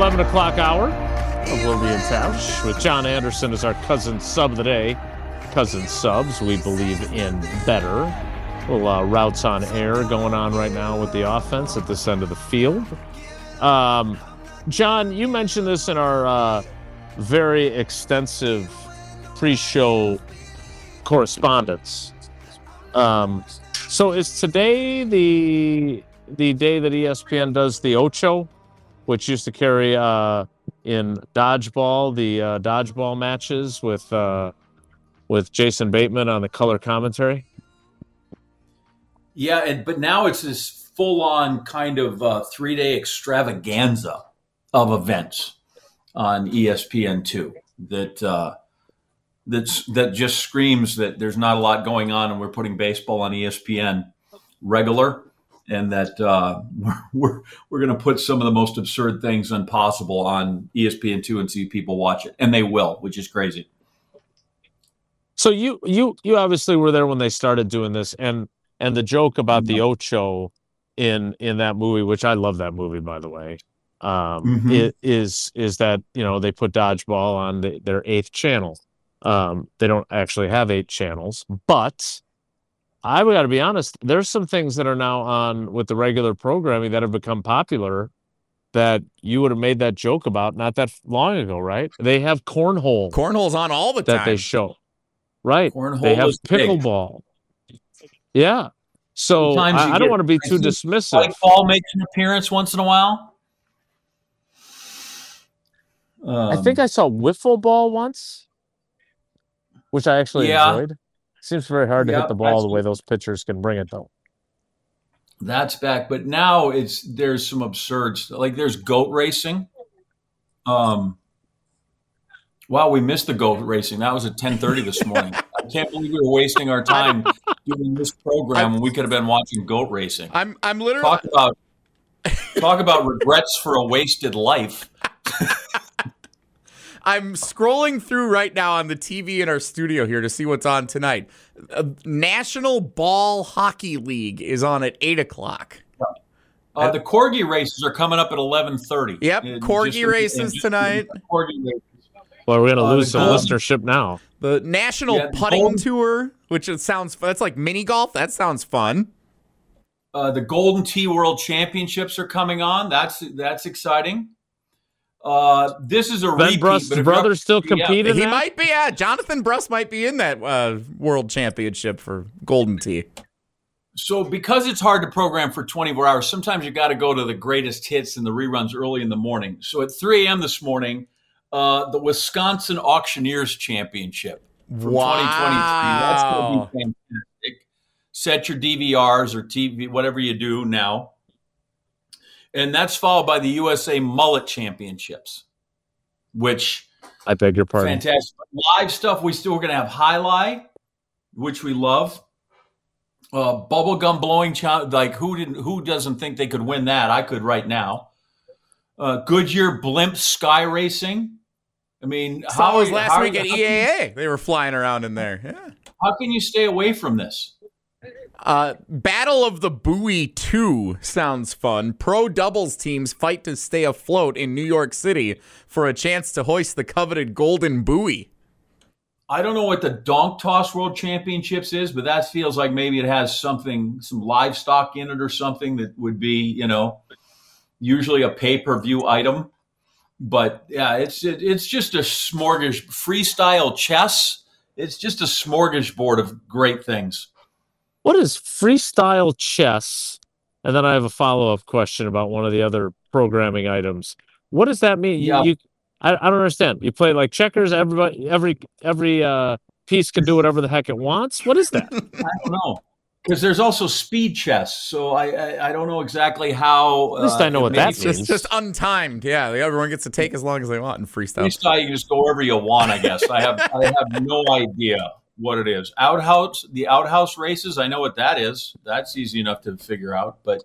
11 o'clock hour of Wilde and Tausch with John Anderson as our cousin sub of the day. Cousin subs, we believe in better. Little routes on air going on right now with the offense at this end of the field. John, you mentioned this in our very extensive pre-show correspondence. So is today the day that ESPN does the Ocho, which used to carry in dodgeball, the dodgeball matches with Jason Bateman on the color commentary? Yeah, but now it's this full-on kind of 3-day extravaganza of events on ESPN2 that just screams that there's not a lot going on and we're putting baseball on ESPN regular, and that we're going to put some of the most absurd things possible on ESPN2 and see people watch it, and they will, which is crazy. So you obviously were there when they started doing this, and the joke about the Ocho in that movie, which I love that movie, by the way, is that, you know, they put dodgeball on their 8th channel. They don't actually have 8 channels, but I got to be honest, there's some things that are now on with the regular programming that have become popular that you would have made that joke about not that long ago, right? They have cornhole. Cornhole's on all the time. That they show. Right. Cornhole, they have pickleball. Yeah. So I don't want to be too dismissive. Like ball makes an appearance once in a while. I think I saw wiffle ball once, which I actually enjoyed. Seems very hard to hit the ball the way those pitchers can bring it, though. That's back, but now there's some absurd stuff. Like there's goat racing. Wow, we missed the goat racing. That was at 10:30 this morning. I can't believe we were wasting our time doing this program when we could have been watching goat racing. I'm literally talk about regrets for a wasted life. I'm scrolling through right now on the TV in our studio here to see what's on tonight. National Ball Hockey League is on at 8 o'clock. The Corgi races are coming up at 11:30. Yep, Corgi races tonight. Corgi races. Well, we're going to lose some listenership now. The National Putting Tour, which that's like mini golf. That sounds fun. The Golden Tee World Championships are coming on. That's exciting. This is a Ben Brust's brother still competing. He might be. Yeah, Jonathan Brust might be in that World Championship for Golden Tee. So because it's hard to program for 24 hours, sometimes you got to go to the greatest hits and the reruns early in the morning. So at 3 a.m. this morning, the Wisconsin Auctioneers Championship from 2023. That's going to be fantastic. Set your DVRs or TV, whatever you do now. And that's followed by the USA Mullet Championships, which I beg your pardon. Fantastic. Live stuff. We're going to have Highlight, which we love. Bubblegum blowing challenge. Like who doesn't think they could win that? I could right now. Goodyear blimp sky racing. I mean, how was last week at EAA? They were flying around in there. Yeah. How can you stay away from this? Battle of the Buoy 2 sounds fun. Pro doubles teams fight to stay afloat in New York City for a chance to hoist the coveted Golden Buoy. I don't know what the Donk Toss World Championships is, but that feels like maybe it has some livestock in it or something that would be, usually a pay-per-view item. But yeah, it's just a freestyle chess. It's just a smorgasbord of great things. What is freestyle chess? And then I have a follow-up question about one of the other programming items. What does that mean? Yeah. I don't understand. You play like checkers. Everybody, every piece can do whatever the heck it wants. What is that? I don't know. Because there's also speed chess, so I don't know exactly how. At least I know what that means. It's just untimed. Yeah, everyone gets to take as long as they want in freestyle. Freestyle, you can just go wherever you want. I guess I have no idea what it is. The outhouse races. I know what that is. That's easy enough to figure out. But,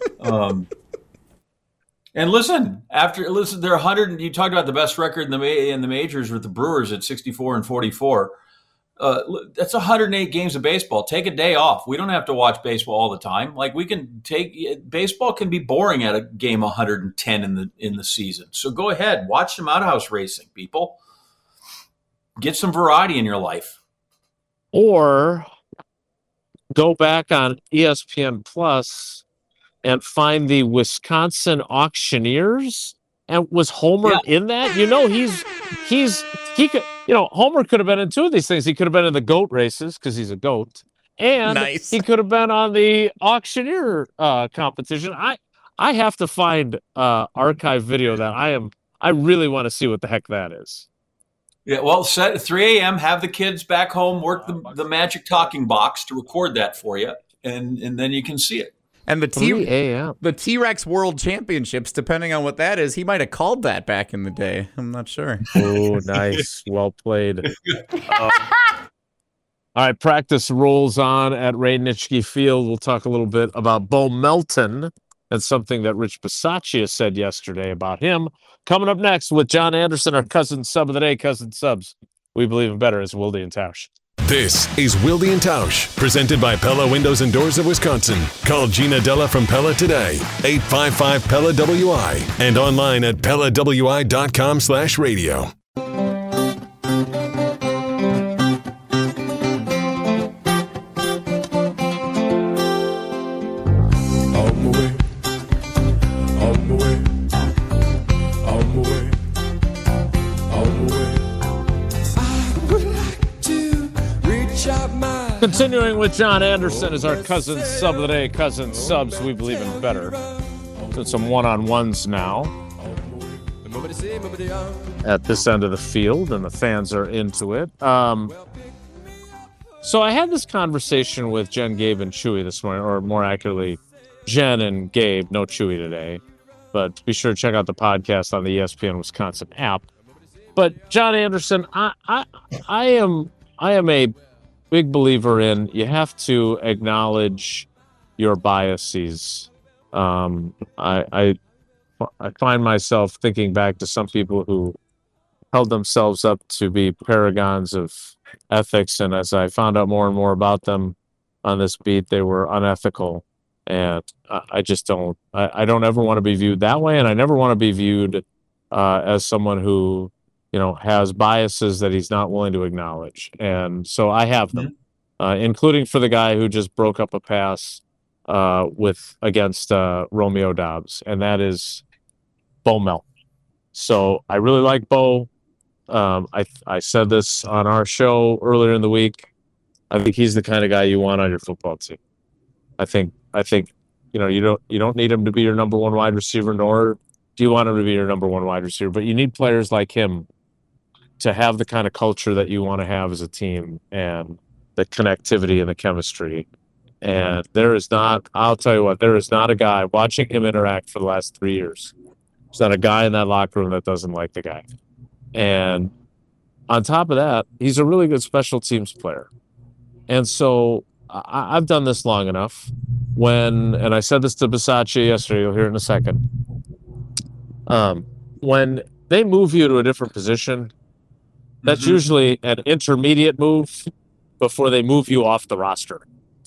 and listen, they're 100. You talked about the best record in the majors with the Brewers at 64-44. That's 108 games of baseball. Take a day off. We don't have to watch baseball all the time. Like baseball can be boring at a game 110 in the season. So go ahead, watch some outhouse racing, people. Get some variety in your life. Or go back on ESPN Plus and find the Wisconsin Auctioneers. And was Homer in that? He could, Homer could have been in two of these things. He could have been in the goat races because he's a goat. And he could have been on the auctioneer competition. I have to find archive video that I really want to see what the heck that is. Yeah, well, set at 3 a.m., have the kids back home, work the magic talking box to record that for you, and then you can see it. And the T-Rex World Championships, depending on what that is, he might have called that back in the day. I'm not sure. Oh, nice. Well played. All right, practice rolls on at Ray Nitschke Field. We'll talk a little bit about Bo Melton and something that Rich Bisaccia said yesterday about him. Coming up next with John Anderson, our Cousin Sub of the Day. Cousin Subs, we believe in better as Wilde and Tausch. This is Wilde and Tausch, presented by Pella Windows and Doors of Wisconsin. Call Gina Della from Pella today, 855-PELLA-WI, and online at PellaWI.com/radio. Continuing with John Anderson as our Cousin Sub of the Day. Cousin Subs, we believe in better. Doing some one-on-ones now at this end of the field, and the fans are into it. So I had this conversation with Jen, Gabe, and Chewy this morning, or more accurately, Jen and Gabe. No Chewy today, but be sure to check out the podcast on the ESPN Wisconsin app. But John Anderson, I am a big believer in you have to acknowledge your biases. I find myself thinking back to some people who held themselves up to be paragons of ethics, and as I found out more and more about them on this beat, they were unethical. And I just don't. I don't ever want to be viewed that way, and I never want to be viewed as someone who has biases that he's not willing to acknowledge. And so I have them, including for the guy who just broke up a pass against Romeo Doubs, and that is Bo Melton. So I really like Bo. I said this on our show earlier in the week. I think he's the kind of guy you want on your football team. I think you don't need him to be your number one wide receiver, nor do you want him to be your number one wide receiver, but you need players like him to have the kind of culture that you want to have as a team, and the connectivity and the chemistry. And I'll tell you what, there is not a guy watching him interact for the last 3 years. There's not a guy in that locker room that doesn't like the guy. And on top of that, he's a really good special teams player. And so I've done this long enough and I said this to Bisaccia yesterday, you'll hear it in a second. When they move you to a different position, that's usually an intermediate move before they move you off the roster.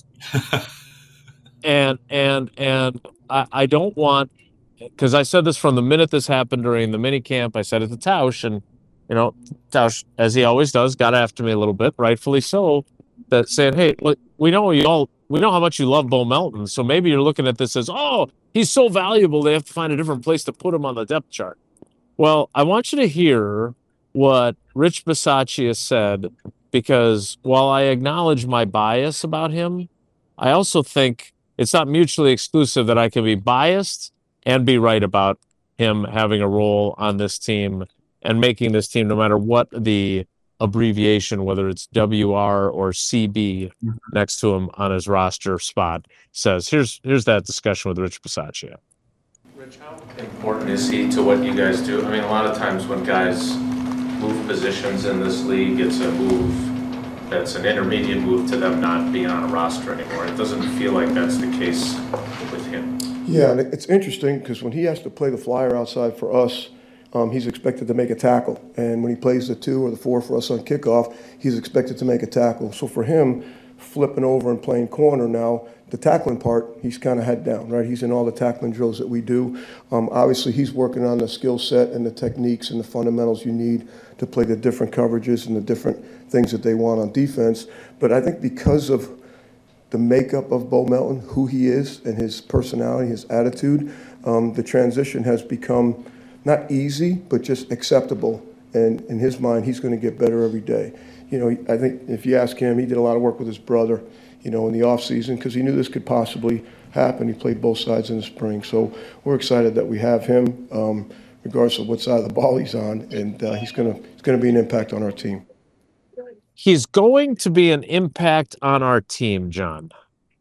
and I don't want, because I said this from the minute this happened during the mini camp. I said it to Tausch, and Tausch, as he always does, got after me a little bit, rightfully so. That saying, hey, look, we know how much you love Bo Melton, so maybe you're looking at this as, oh, he's so valuable, they have to find a different place to put him on the depth chart. Well, I want you to hear what Rich Bisaccia said, because while I acknowledge my bias about him, I also think it's not mutually exclusive that I can be biased and be right about him having a role on this team and making this team, no matter what the abbreviation, whether it's WR or CB next to him on his roster spot, says. Here's that discussion with Rich Bisaccia. Rich, how important is he to what you guys do? I mean, a lot of times when guys move positions in this league, it's a move that's an intermediate move to them not being on a roster anymore. It doesn't feel like that's the case with him. Yeah, and it's interesting because when he has to play the flyer outside for us, he's expected to make a tackle. And when he plays the 2 or the 4 for us on kickoff, he's expected to make a tackle. So for him, flipping over and playing corner now, the tackling part, he's kind of head down, right? He's in all the tackling drills that we do. Obviously, he's working on the skill set and the techniques and the fundamentals you need to play the different coverages and the different things that they want on defense. But I think because of the makeup of Bo Melton, who he is and his personality, his attitude, the transition has become not easy, but just acceptable. And in his mind, he's going to get better every day. You know, I think if you ask him, he did a lot of work with his brother, you know, in the offseason because he knew this could possibly happen. He played both sides in the spring. So we're excited that we have him, regardless of what side of the ball he's on, and he's going to be an impact on our team. He's going to be an impact on our team, John.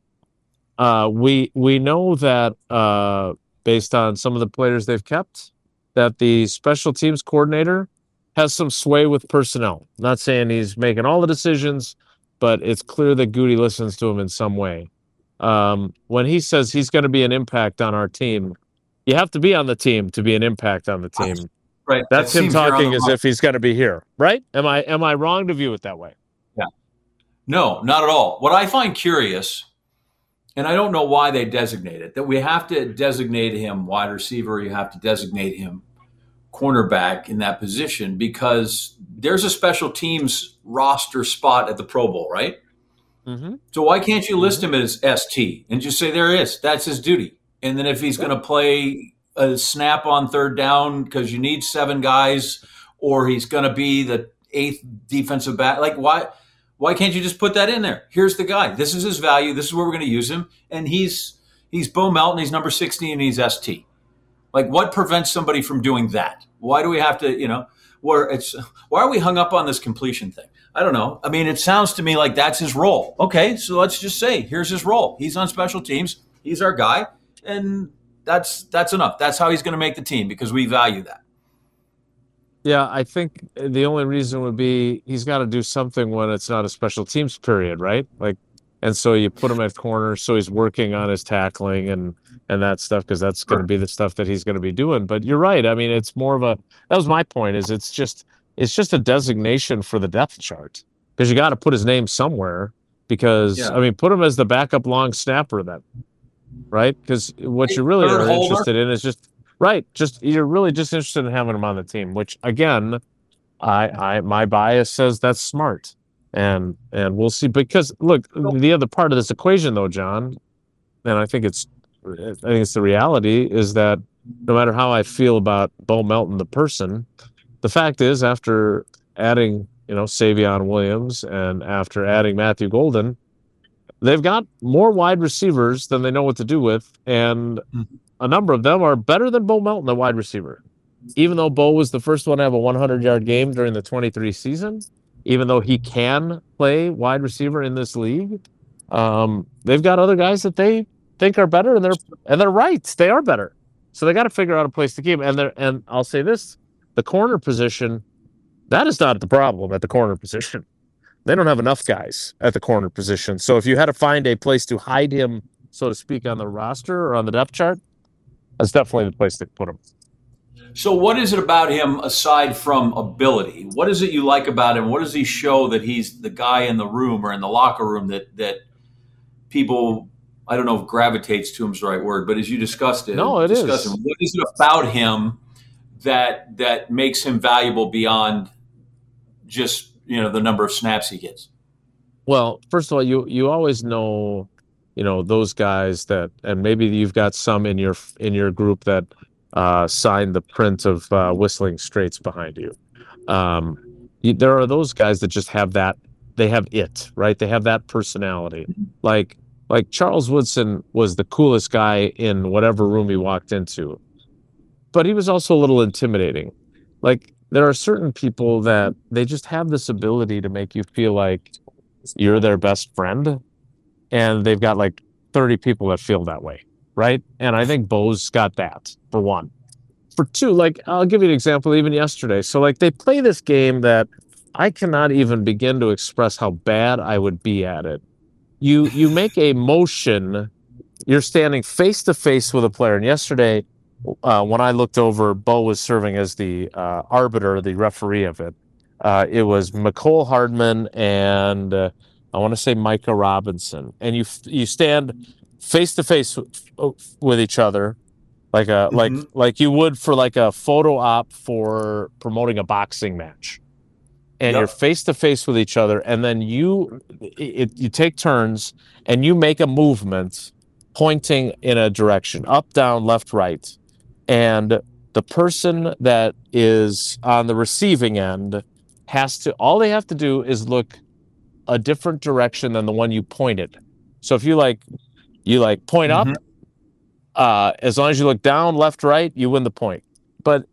We know that based on some of the players they've kept, that the special teams coordinator has some sway with personnel. Not saying he's making all the decisions, but it's clear that Goody listens to him in some way. When he says he's going to be an impact on our team, you have to be on the team to be an impact on the team. Right. That's him talking as if he's going to be here, right? Am I wrong to view it that way? Yeah. No, not at all. What I find curious, and I don't know why they designate it, that we have to designate him wide receiver, you have to designate him cornerback in that position because there's a special teams roster spot at the Pro Bowl, right? Mm-hmm. So why can't you list him as ST and just say there is, that's his duty. And then if he's going to play a snap on third down because you need 7 guys or he's going to be the 8th defensive back, like why can't you just put that in there? Here's the guy. This is his value. This is where we're going to use him. And he's Bo Melton. He's number 16 and he's ST. Like, what prevents somebody from doing that? Why do we have to, why are we hung up on this completion thing? I don't know. I mean, it sounds to me like that's his role. Okay, so let's just say, here's his role. He's on special teams. He's our guy. And that's enough. That's how he's going to make the team because we value that. Yeah, I think the only reason would be he's got to do something when it's not a special teams period, right? Like, and so you put him at corner, so he's working on his tackling and that stuff because that's going to be the stuff that he's going to be doing. But you're right. I mean, it's more of that was my point. Is it's just a designation for the depth chart because you got to put his name somewhere. Because I mean, put him as the backup long snapper then, right? Because what you really are interested in is just. Right. You're really just interested in having him on the team, which again, my bias says that's smart. And we'll see. Because look, the other part of this equation though, John, and I think it's the reality is that no matter how I feel about Bo Melton, the person, the fact is after adding, Savion Williams and after adding Matthew Golden, they've got more wide receivers than they know what to do with. And a number of them are better than Bo Melton, the wide receiver. Even though Bo was the first one to have a 100-yard game during the 23 season, even though he can play wide receiver in this league, they've got other guys that they think are better, and they're right. They are better. So they got to figure out a place to keep him. And I'll say this, the corner position, that is not the problem at the corner position. They don't have enough guys at the corner position. So if you had to find a place to hide him, so to speak, on the roster or on the depth chart, that's definitely the place to put him. So what is it about him aside from ability? What is it you like about him? What does he show that he's the guy in the room or in the locker room that people, I don't know if gravitates to him is the right word, but as you discussed it. No, it is. What is it about him that makes him valuable beyond just, the number of snaps he gets? Well, first of all, you always know, those guys that, and maybe you've got some in your group that signed the print of Whistling Straits behind you. There are those guys that just have that. They have it, right? They have that personality. Like Charles Woodson was the coolest guy in whatever room he walked into, but he was also a little intimidating. Like there are certain people that they just have this ability to make you feel like you're their best friend. And they've got like 30 people that feel that way, right? And I think Bo's got that, for one. For two, like, I'll give you an example even yesterday. So, like, they play this game that I cannot even begin to express how bad I would be at it. You make a motion, you're standing face-to-face with a player. And yesterday, when I looked over, Bo was serving as the arbiter, the referee of it. It was Mecole Hardman and I want to say Micah Robinson, and you stand face to face with each other, like like you would for like a photo op for promoting a boxing match, and you're face to face with each other, and then you take turns and you make a movement pointing in a direction, up, down, left, right, and the person that is on the receiving end all they have to do is look a different direction than the one you pointed. So if you point up, as long as you look down, left, right, you win the point. But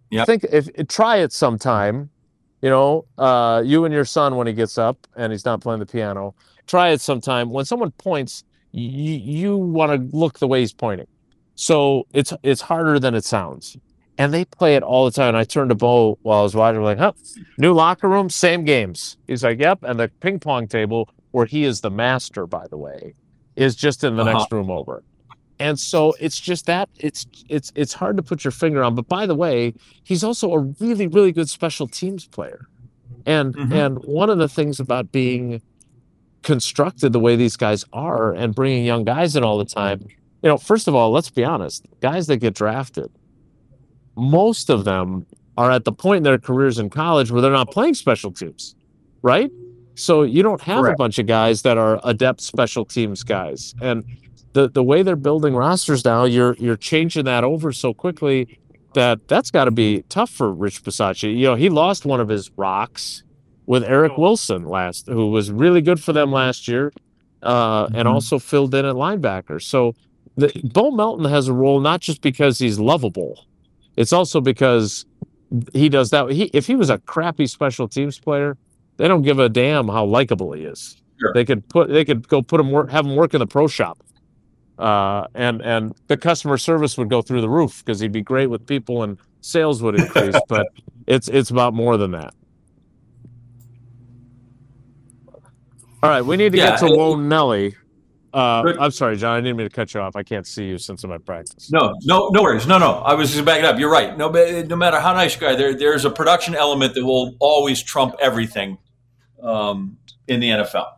try it sometime, you and your son, when he gets up and he's not playing the piano, try it sometime. When someone points, you want to look the way he's pointing. So it's harder than it sounds. And they play it all the time. And I turned to Bo while I was watching. I'm like, new locker room, same games. He's like, yep. And the ping pong table, where he is the master, by the way, is just in the next room over. And so it's just that it's hard to put your finger on. But by the way, he's also a really, really good special teams player. And one of the things about being constructed the way these guys are and bringing young guys in all the time, first of all, let's be honest, guys that get drafted, most of them are at the point in their careers in college where they're not playing special teams, right? So you don't have a bunch of guys that are adept special teams guys. And the way they're building rosters now, you're changing that over so quickly that's got to be tough for Rich Bisaccia. He lost one of his rocks with Eric Wilson who was really good for them last year, and also filled in at linebacker. So Bo Melton has a role not just because he's lovable. It's also because he does that. If he was a crappy special teams player, they don't give a damn how likable he is. Sure. They could go have him work in the pro shop, and the customer service would go through the roof because he'd be great with people and sales would increase. But it's about more than that. All right, we need to get to Wone Nelly. I'm sorry, John. I didn't mean to cut you off. I can't see you since I'm at practice. No worries. No. I was just backing up. You're right. No matter how nice you guy, there's a production element that will always trump everything in the NFL.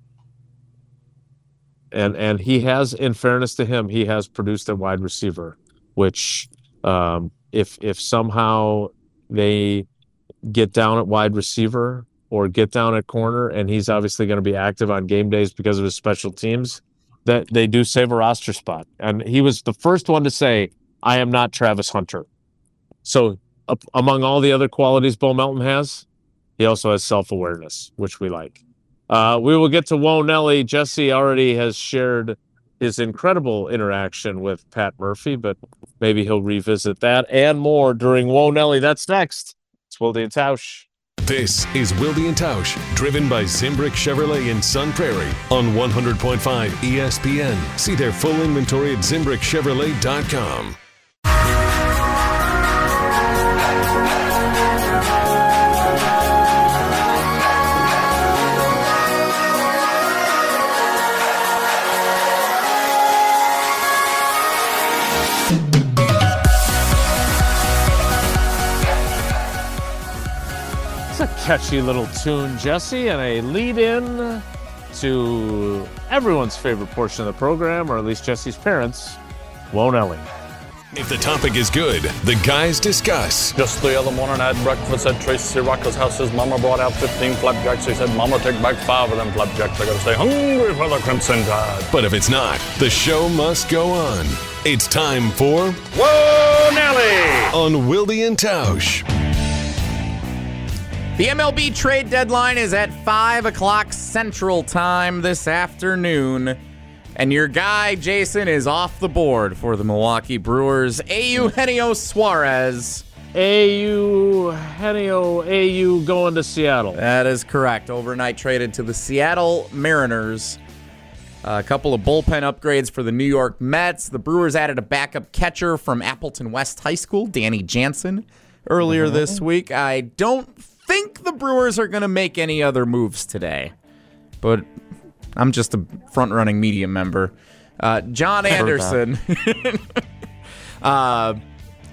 And he has, in fairness to him, he has produced a wide receiver, which if somehow they get down at wide receiver or get down at corner, and he's obviously going to be active on game days because of his special teams, that they do save a roster spot. And he was the first one to say, I am not Travis Hunter. So among all the other qualities Bo Melton has, he also has self-awareness, which we like. We will get to Wone Nelly. Jesse already has shared his incredible interaction with Pat Murphy, but maybe he'll revisit that and more during Wone Nelly. That's next. It's Wilde and Tausch. This is Wilde and Tausch, driven by Zimbrick Chevrolet in Sun Prairie on 100.5 ESPN. See their full inventory at ZimbrickChevrolet.com. A catchy little tune, Jesse, and a lead-in to everyone's favorite portion of the program, or at least Jesse's parents, Wone Nelly. If the topic is good, the guys discuss. Just the other morning I had breakfast at Tracy Rocker's house. His mama brought out 15 flapjacks. He said, Mama, take back 5 of them flapjacks. I gotta stay hungry for the Crimson Tide. But if it's not, the show must go on. It's time for Wone Nelly on Wilde and Tausch. The MLB trade deadline is at 5 o'clock Central Time this afternoon. And your guy, Jason, is off the board for the Milwaukee Brewers. Eugenio Suarez. AU going to Seattle. That is correct. Overnight traded to the Seattle Mariners. A couple of bullpen upgrades for the New York Mets. The Brewers added a backup catcher from Appleton West High School, Danny Jansen, earlier this week. I don't think the Brewers are going to make any other moves today, but I'm just a front-running media member. John Anderson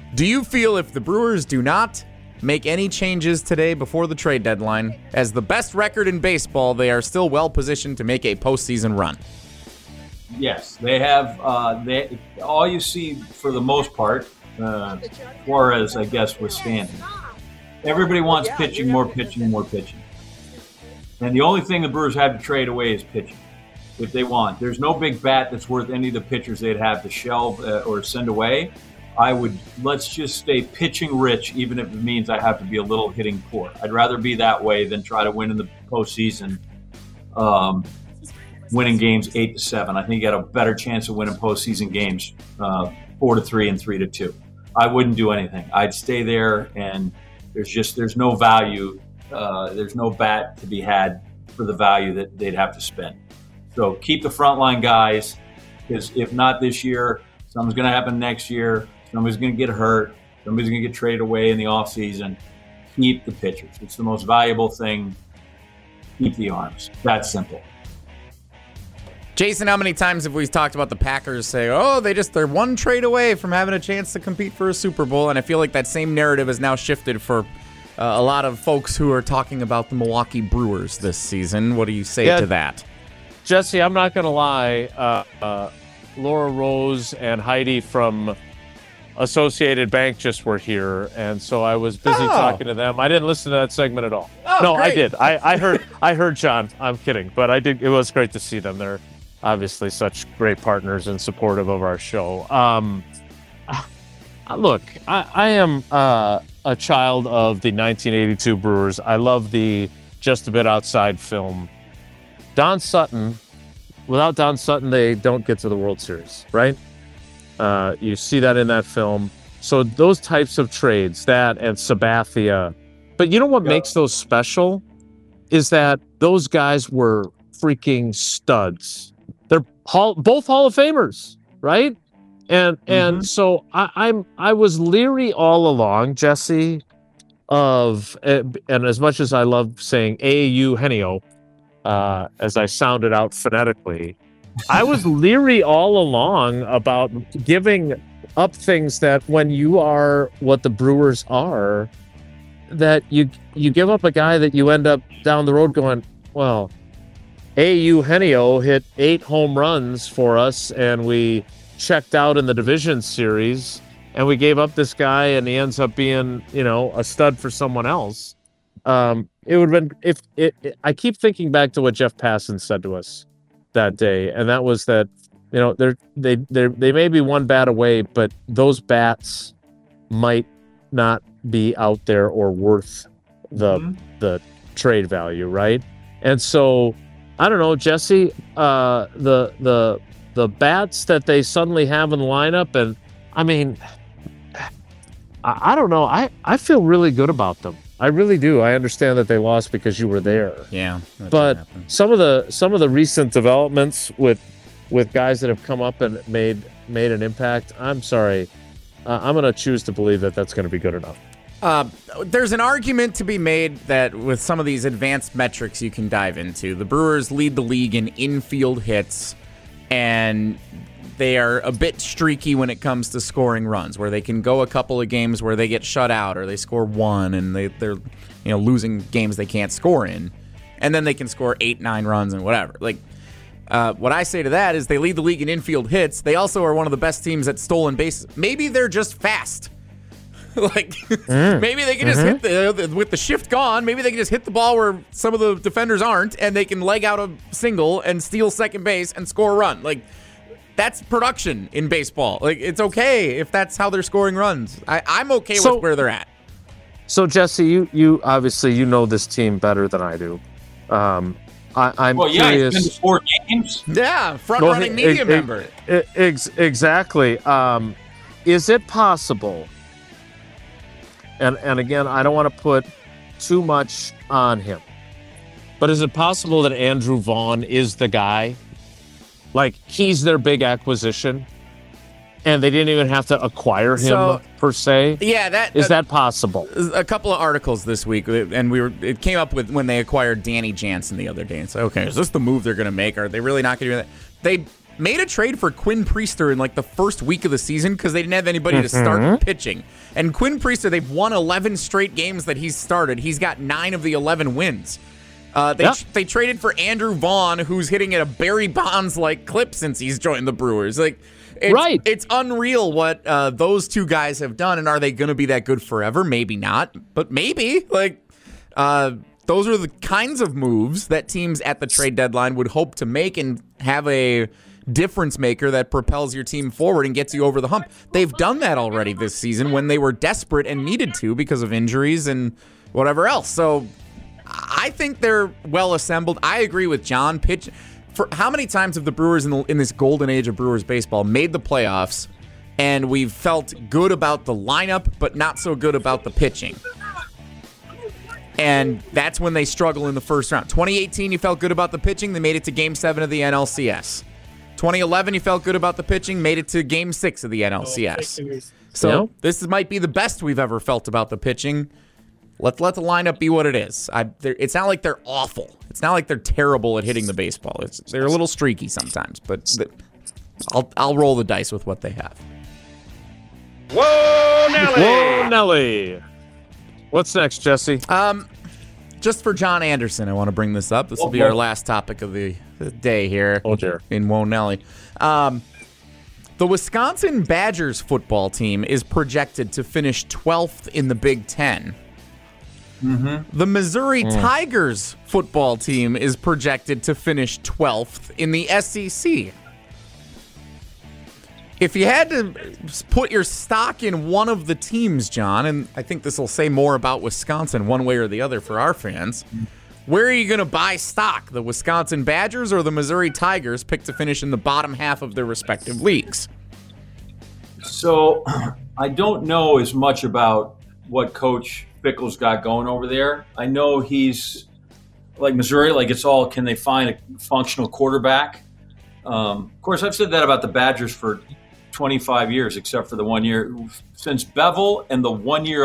Do you feel if the Brewers do not make any changes today before the trade deadline, as the best record in baseball, they are still well positioned to make a postseason run? Yes, they have. All you see for the most part, Suarez, I guess, was standing. Everybody wants pitching, more pitching, more pitching. And the only thing the Brewers have to trade away is pitching, if they want. There's no big bat that's worth any of the pitchers they'd have to shelve or send away. Let's just stay pitching rich, even if it means I have to be a little hitting poor. I'd rather be that way than try to win in the postseason, winning games 8-7. I think you got a better chance of winning postseason games 4-3 and 3-2. I wouldn't do anything. I'd stay there, and there's no value. There's no bat to be had for the value that they'd have to spend. So keep the frontline guys, because if not this year, something's going to happen next year. Somebody's going to get hurt. Somebody's going to get traded away in the offseason. Keep the pitchers. It's the most valuable thing. Keep the arms. That's simple. Jason, how many times have we talked about the Packers say, they're one trade away from having a chance to compete for a Super Bowl? And I feel like that same narrative has now shifted for a lot of folks who are talking about the Milwaukee Brewers this season. What do you say to that? Jesse, I'm not going to lie. Laura Rose and Heidi from Associated Bank just were here, and so I was busy talking to them. I didn't listen to that segment at all. No, great. I did. I heard John. I'm kidding, but I did. It was great to see them. They're obviously such great partners and supportive of our show. Look, I am a child of the 1982 Brewers. I love the Just a Bit Outside film. Don Sutton, without Don Sutton, they don't get to the World Series, right? You see that in that film. So those types of trades, that and Sabathia. But you know what makes those special is that those guys were freaking studs. They're both Hall of Famers, right? And so I was leery all along, Jesse, of, and as much as I love saying AAU Henio, as I sounded out phonetically, I was leery all along about giving up things that when you are what the Brewers are, that you give up a guy that you end up down the road going, well, AAU Henio hit 8 home runs for us and we checked out in the division series and we gave up this guy and he ends up being, a stud for someone else. It would have been I keep thinking back to what Jeff Passan said to us that day, and that was that they may be one bat away, but those bats might not be out there or worth the trade value, right? And so I don't know, Jesse, the bats that they suddenly have in the lineup, and I mean, I don't know, I feel really good about them. I really do. I understand that they lost because you were there. Yeah. But some of the recent developments with guys that have come up and made an impact, I'm sorry. I'm going to choose to believe that that's going to be good enough. There's an argument to be made that with some of these advanced metrics you can dive into, the Brewers lead the league in infield hits, and they are a bit streaky when it comes to scoring runs, where they can go a couple of games where they get shut out or they score 1 and they're losing games they can't score in, and then they can score 8-9 runs and whatever. Like, what I say to that is they lead the league in infield hits. They also are one of the best teams at stolen bases. Maybe they're just fast. Maybe they can just hit with the shift gone. Maybe they can just hit the ball where some of the defenders aren't, and they can leg out a single and steal second base and score a run. Like, that's production in baseball. Like, it's okay if that's how they're scoring runs. I'm okay with where they're at. So, Jesse, you obviously know this team better than I do. I'm curious. He's been to 4 games. Yeah, front-running media member. Exactly. Is it possible? And again, I don't want to put too much on him, but is it possible that Andrew Vaughn is the guy? Like, he's their big acquisition, and they didn't even have to acquire him per se? Yeah, is that possible? A couple of articles this week, and it came up with when they acquired Danny Jansen the other day. And so, okay, is this the move they're going to make? Are they really not going to do that? made a trade for Quinn Priester in like the first week of the season because they didn't have anybody to start pitching. And Quinn Priester, they've won 11 straight games that he's started. He's got 9 of the 11 wins. They traded for Andrew Vaughn, who's hitting at a Barry Bonds-like clip since he's joined the Brewers. It's unreal what those two guys have done, and are they going to be that good forever? Maybe not, but maybe. Those are the kinds of moves that teams at the trade deadline would hope to make and have a difference maker that propels your team forward and gets you over the hump. They've done that already this season when they were desperate and needed to because of injuries and whatever else. So I think they're well assembled. I agree with John. For how many times have the Brewers in this golden age of Brewers baseball made the playoffs and we've felt good about the lineup but not so good about the pitching? And that's when they struggle in the first round. 2018, you felt good about the pitching. They made it to Game 7 of the NLCS. 2011, you felt good about the pitching. Made it to Game 6 of the NLCS. So this might be the best we've ever felt about the pitching. Let the lineup be what it is. It's not like they're awful. It's not like they're terrible at hitting the baseball. They're a little streaky sometimes, but I'll roll the dice with what they have. Whoa, Nelly! Whoa, Nelly! What's next, Jesse? Just for John Anderson, I want to bring this up. This will be our last topic of the day here in Whoa Nelly. The Wisconsin Badgers football team is projected to finish 12th in the Big Ten. The Missouri Tigers football team is projected to finish 12th in the SEC. If you had to put your stock in one of the teams, John, and I think this will say more about Wisconsin one way or the other for our fans, where are you going to buy stock? The Wisconsin Badgers or the Missouri Tigers picked to finish in the bottom half of their respective leagues? So I don't know as much about what Coach Fickle's got going over there. I know he's like Missouri, it's all, can they find a functional quarterback? Of course, I've said that about the Badgers for 25 years, except for the 1 year since Bevel and the 1 year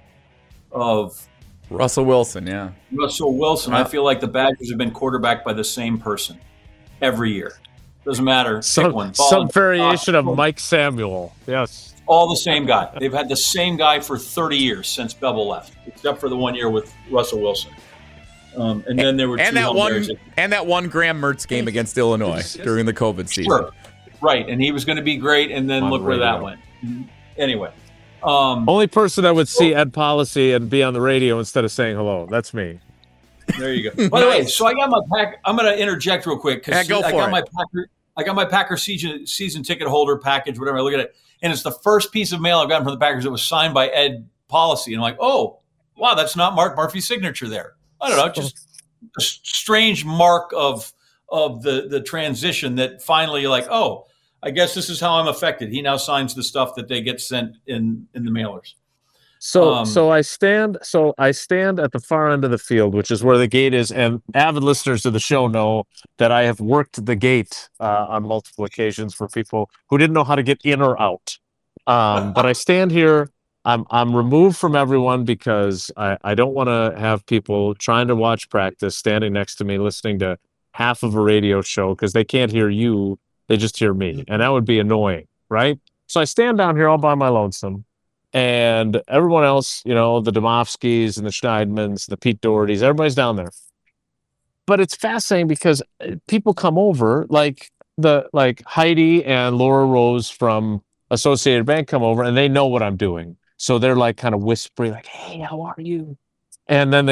of Russell Wilson. Yeah. Russell Wilson. I feel like the Badgers have been quarterbacked by the same person every year. Doesn't matter. Some variation of Mike Samuel. Yes. All the same guy. They've had the same guy for 30 years since Bevel left, except for the 1 year with Russell Wilson. And then there were that one Graham Mertz game against Illinois during the COVID season. Sure. Right, and he was going to be great, and then look where that went. Anyway. Only person that would see Ed Policy and be on the radio instead of saying hello. That's me. There you go. By the way, so I got my pack. I'm going to interject real quick because I got my Packer season ticket holder package, whatever. I look at it, and it's the first piece of mail I've gotten from the Packers that was signed by Ed Policy. And I'm like, oh, wow, that's not Mark Murphy's signature there. I don't know, just a strange mark of the transition that finally you're like, oh, I guess this is how I'm affected. He now signs the stuff that they get sent in the mailers. So I stand at the far end of the field, which is where the gate is, and avid listeners of the show know that I have worked the gate on multiple occasions for people who didn't know how to get in or out. But I stand here. I'm removed from everyone because I don't want to have people trying to watch practice standing next to me listening to half of a radio show because they can't hear you. They just hear me. And that would be annoying, right? So I stand down here all by my lonesome. And everyone else, the Domofskys and the Schneidmans, the Pete Dohertys, everybody's down there. But it's fascinating because people come over, like Heidi and Laura Rose from Associated Bank come over, and they know what I'm doing. So they're like kind of whispering, like, "Hey, how are you?" And then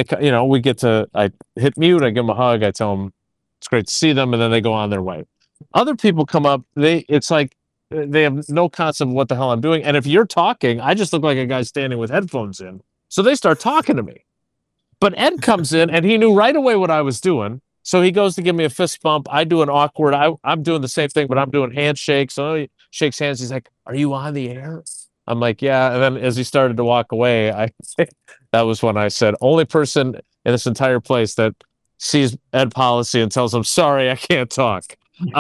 I hit mute, I give them a hug, I tell them it's great to see them, and then they go on their way. Other people come up, it's like they have no concept of what the hell I'm doing. And if you're talking, I just look like a guy standing with headphones in. So they start talking to me. But Ed comes in, and he knew right away what I was doing. So he goes to give me a fist bump. I do an awkward, I'm doing the same thing, but I'm doing handshakes. So he shakes hands. He's like, "Are you on the air?" I'm like, "Yeah." And then as he started to walk away, that was when I said, only person in this entire place that sees Ed Policy and tells him, "Sorry, I can't talk."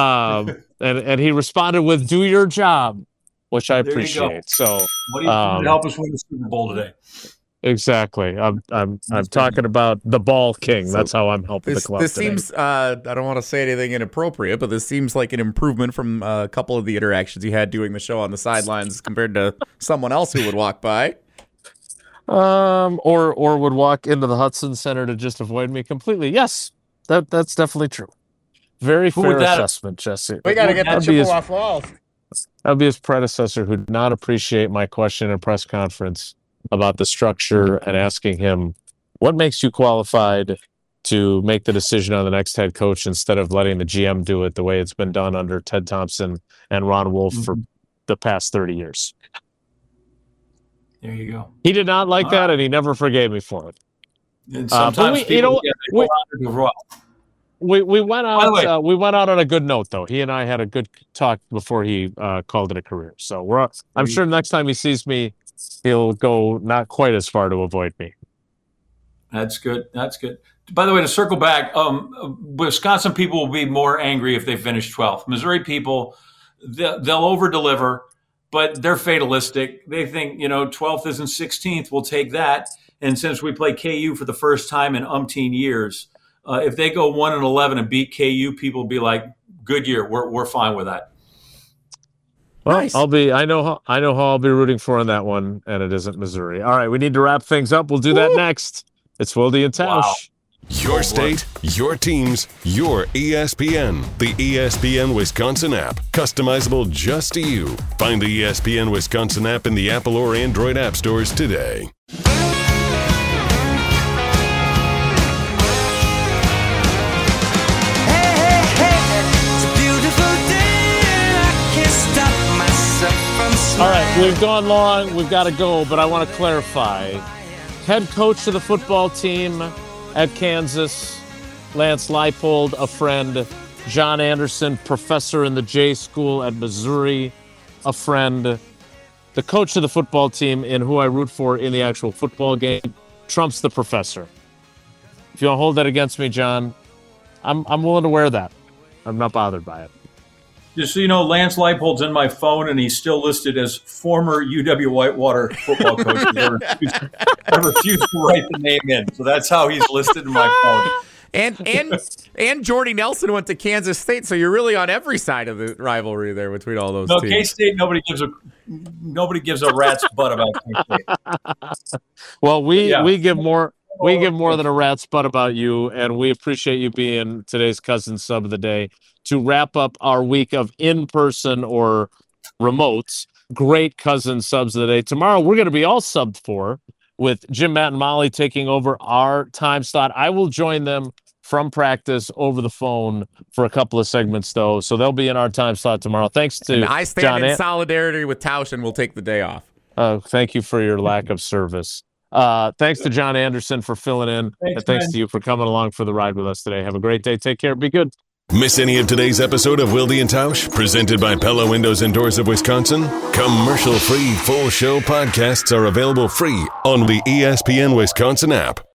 And he responded with, "Do your job," which I appreciate. So what do you to help us win the Super Bowl today? Exactly. I'm talking about the Ball King. That's how I'm helping the club. This today. seems. I don't want to say anything inappropriate, but this seems like an improvement from a couple of the interactions you had doing the show on the sidelines compared to someone else who would walk by. Or would walk into the Hudson Center to just avoid me completely. Yes, that's definitely true. Very fair assessment, Jesse. We got to get the Chippewa Falls. That would be his predecessor who did not appreciate my question in a press conference about the structure and asking him, what makes you qualified to make the decision on the next head coach instead of letting the GM do it the way it's been done under Ted Thompson and Ron Wolf for the past 30 years. There you go. He did not like that, and he never forgave me for it. And sometimes we went out. We went out on a good note, though. He and I had a good talk before he called it a career. So I'm sure next time he sees me, he'll go not quite as far to avoid me. That's good. By the way, to circle back, Wisconsin people will be more angry if they finish 12th. Missouri people, they'll over-deliver, but they're fatalistic. They think, 12th isn't 16th. We'll take that. And since we play KU for the first time in umpteen years, if they go 1-11 and beat KU, people will be like, good year. We're fine with that. Well, nice. I know how I'll be rooting for in that one, and it isn't Missouri. All right, we need to wrap things up. We'll do that next. It's Wilde and Tausch. Wow. Your state, your teams, your ESPN. The ESPN Wisconsin app. Customizable just to you. Find the ESPN Wisconsin app in the Apple or Android app stores today. All right, we've gone long. We've got to go, but I want to clarify. Head coach of the football team at Kansas, Lance Leipold, a friend. John Anderson, professor in the J School at Missouri, a friend. The coach of the football team and who I root for in the actual football game trumps the professor. If you want to hold that against me, John, I'm willing to wear that. I'm not bothered by it. Just so you know, Lance Leipold's in my phone, and he's still listed as former UW-Whitewater football coach. I refuse to write the name in, so that's how he's listed in my phone. And Jordy Nelson went to Kansas State, so you're really on every side of the rivalry there between all those teams. K-State, nobody gives a rat's butt about K-State. Well, we give more than a rat's butt about you, and we appreciate you being today's Cousin Sub of the Day to wrap up our week of in-person or remotes. Great Cousin Subs of the Day. Tomorrow, we're going to be all subbed for with Jim, Matt, and Molly taking over our time slot. I will join them from practice over the phone for a couple of segments, though, so they'll be in our time slot tomorrow. Thanks to and I stand in solidarity with Tausch, and we'll take the day off. Thank you for your lack of service. Thanks to John Anderson for filling in. Thanks to you for coming along for the ride with us today. Have a great day. Take care. Be good. Miss any of today's episode of Wilde and Tausch, presented by Pella Windows and Doors of Wisconsin? Commercial-free full show podcasts are available free on the ESPN Wisconsin app.